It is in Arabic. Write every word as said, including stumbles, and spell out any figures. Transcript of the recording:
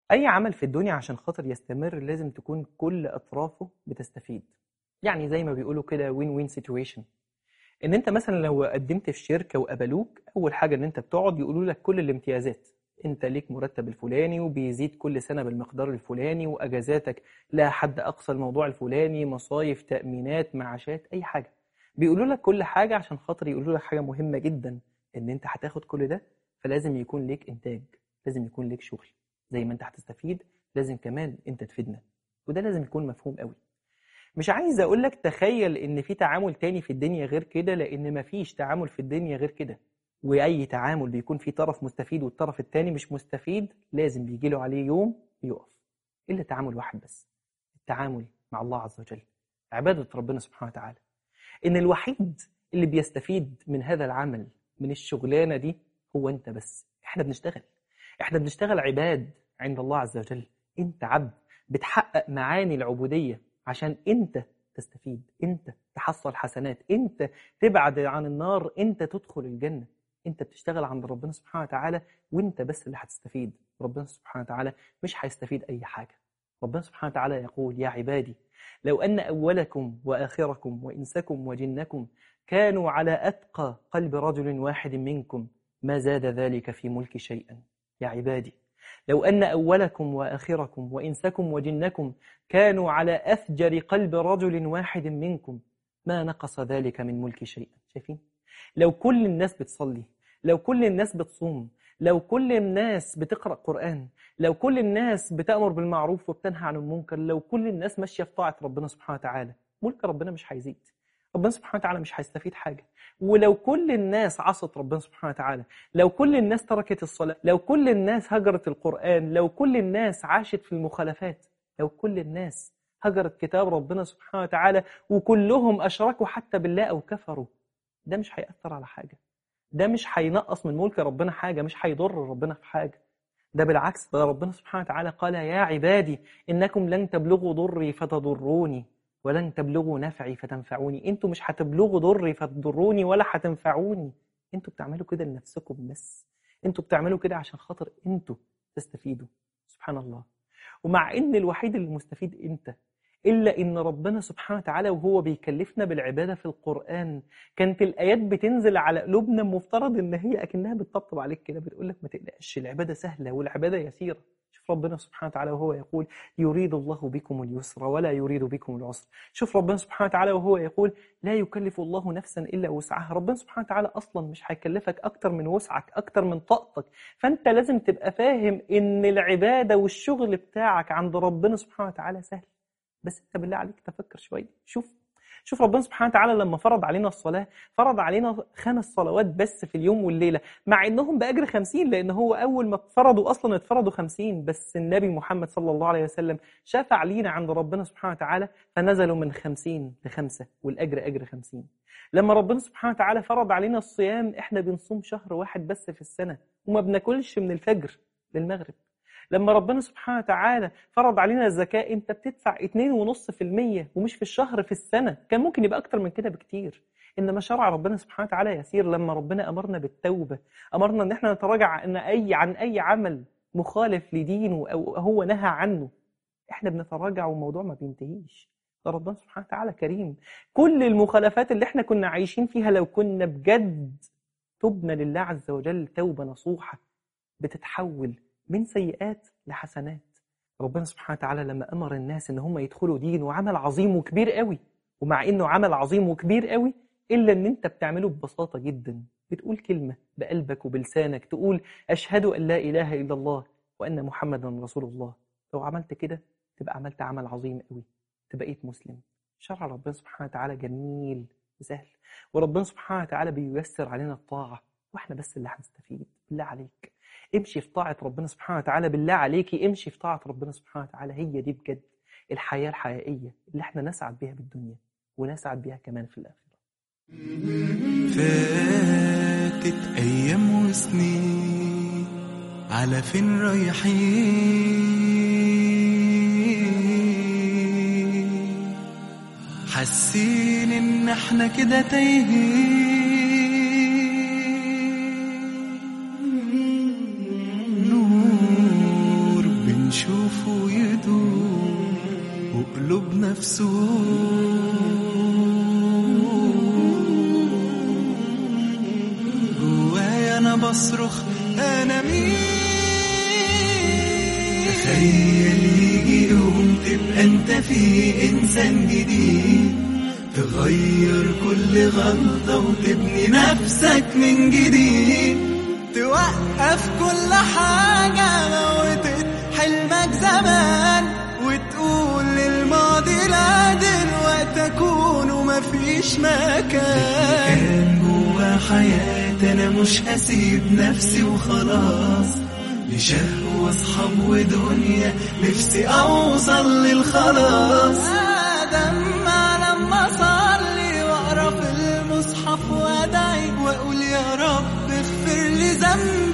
أي عمل في الدنيا عشان خاطر يستمر لازم تكون كل أطرافه بتستفيد. يعني زي ما بيقولوا كده وين وين سيتويشن. إن أنت مثلا لو قدمت في شركة وقبلوك، أول حاجة إن أنت بتقعد يقولوا لك كل الامتيازات. أنت ليك مرتب الفلاني وبيزيد كل سنة بالمقدار الفلاني، وأجازاتك لا حد أقصى الموضوع الفلاني، مصايف، تأمينات، معاشات، أي حاجة. بيقولوا لك كل حاجة عشان خاطر يقولوا لك حاجة مهمة جدا، إن أنت هتاخد كل ده، فلازم يكون ليك إنتاج، لازم يكون ليك شغل. زي ما أنت هتستفيد لازم كمان أنت تفيدنا، وده لازم يكون مفهوم قوي. مش عايز أقول لك تخيل إن في تعامل تاني في الدنيا غير كده، لأن مفيش تعامل في الدنيا غير كده. وأي تعامل بيكون فيه طرف مستفيد والطرف التاني مش مستفيد لازم بيجيله عليه يوم يقف. إلا تعامل واحد بس، التعامل مع الله عز وجل، عبادة ربنا سبحانه وتعالى. إن الوحيد اللي بيستفيد من هذا العمل، من الشغلانة دي، هو أنت بس. إحنا بنشتغل إحنا بنشتغل عباد عند الله عز وجل. أنت عبد بتحقق معاني العبودية عشان أنت تستفيد، أنت تحصل حسنات، أنت تبعد عن النار، أنت تدخل الجنة. أنت بتشتغل عند ربنا سبحانه وتعالى، وأنت بس اللي هتستفيد. ربنا سبحانه وتعالى مش هيستفيد أي حاجة. ربنا سبحانه وتعالى يقول: يا عبادي لو أن أولكم وآخركم وإنسكم وجنكم كانوا على أتقى قلب رجل واحد منكم ما زاد ذلك في ملك شيئا. يا عبادي لو أن أولكم وآخركم وإنسكم وجنكم كانوا على أفجر قلب رجل واحد منكم ما نقص ذلك من ملك شيئا. شايفين؟ لو كل الناس بتصلي، لو كل الناس بتصوم، لو كل الناس بتقرأ قرآن، لو كل الناس بتأمر بالمعروف وبتنهى عن المنكر، لو كل الناس ماشية في طاعة ربنا سبحانه وتعالى، ملك ربنا مش هيزيد، ربنا سبحانه وتعالى مش هيستفيد حاجة. ولو كل الناس عصت ربنا سبحانه وتعالى، لو كل الناس تركت الصلاة، لو كل الناس هجرت القرآن، لو كل الناس عاشت في المخالفات، لو كل الناس هجرت كتاب ربنا سبحانه وتعالى وكلهم أشركوا حتى بالله أو كفروا، ده مش هيأثر على حاجة. ده مش هينقص من ملك ربنا حاجة، مش هيضر ربنا في حاجة. ده بالعكس، ده ربنا سبحانه وتعالى قال: يا عبادي إنكم لن تبلغوا ضري فتضروني ولن تبلغوا نفعي فتنفعوني. انتوا مش هتبلغوا ضري فتضروني ولا هتنفعوني. انتوا بتعملوا كده لنفسكم بس، انتوا بتعملوا كده عشان خاطر انتوا تستفيدوا. سبحان الله. ومع ان الوحيد اللي مستفيد انت، إلا إن ربنا سبحانه وتعالى وهو بيكلفنا بالعبادة في القرآن كانت الآيات بتنزل على قلوبنا، مفترض إن هي أكنها بتطبطب عليك كده، بتقول لك ما تقلقش، العبادة سهلة والعبادة يسيرة. شوف ربنا سبحانه وتعالى وهو يقول: يريد الله بكم اليسر ولا يريد بكم العسر. شوف ربنا سبحانه وتعالى وهو يقول: لا يكلف الله نفسا إلا وسعها. ربنا سبحانه وتعالى أصلا مش هيكلفك أكتر من وسعك، أكتر من طاقتك. فأنت لازم تبقى فاهم إن العبادة والشغل بتاعك عند ربنا سبحانه وتعالى سهل. بس انت بالله عليك تفكر شويه. شوف شوف ربنا سبحانه وتعالى لما فرض علينا الصلاه، فرض علينا خمس صلوات بس في اليوم والليله، مع انهم باجر خمسين، لان هو اول ما اتفرضوا اصلا اتفرضوا خمسين، بس النبي محمد صلى الله عليه وسلم شفع لينا عند ربنا سبحانه وتعالى فنزلوا من خمسين لخمسه، والاجر اجر خمسين. لما ربنا سبحانه وتعالى فرض علينا الصيام، احنا بنصوم شهر واحد بس في السنه وما بناكلش من الفجر للمغرب. لما ربنا سبحانه وتعالى فرض علينا الزكاة، انت بتدفع اتنين ونص في المية، ومش في الشهر، في السنة. كان ممكن يبقى اكتر من كده بكتير. انما شرع ربنا سبحانه وتعالى يسير. لما ربنا امرنا بالتوبة، امرنا ان احنا نتراجع عن اي عن اي عمل مخالف لدينه او هو نهى عنه، احنا بنتراجع والموضوع ما بينتهيش. ربنا سبحانه وتعالى كريم. كل المخالفات اللي احنا كنا عايشين فيها، لو كنا بجد تبنا لله عز وجل توبة نصوحة، بتتحول من سيئات لحسنات. ربنا سبحانه وتعالى لما أمر الناس إن هم يدخلوا دين، وعمل عظيم وكبير قوي، ومع إنه عمل عظيم وكبير قوي، إلا إن أنت بتعمله ببساطة جدا. بتقول كلمة بقلبك وبلسانك، تقول: أشهد أن لا إله إلا الله وأن محمدا رسول الله. لو عملت كده تبقى عملت عمل عظيم قوي، تبقى بقيت مسلم. شرع ربنا سبحانه وتعالى جميل وسهل، وربنا سبحانه وتعالى بييسر علينا الطاعة، وإحنا بس اللي هنستفيد. بالله عليك امشي في طاعة ربنا سبحانه وتعالى. بالله عليكي امشي في طاعة ربنا سبحانه وتعالى. هي دي بجد الحياة الحقيقية اللي احنا نسعد بها بالدنيا ونسعد بها كمان في الآخرة. فاتت أيام وسنين، على فين رايحين؟ حاسين إن احنا كده تايهين، بصرخ أنا مين. تخيل يجي يوم تبقى انت فيه إنسان جديد، تغير كل غلطة وتبني نفسك من جديد، توقف كل حاجة موتت حلمك زمان، وتقول للماضي لا دلوقتي أكون ومفيش مكان. كان جوا حياتي أنا مش هسيب نفسي وخلاص، لشهوة أصحاب ودنيا نفسي أوصل للخلاص. أدمع لما أصلي وأقرأ في المصحف وأدعي وأقول يا رب اغفر لي ذنبي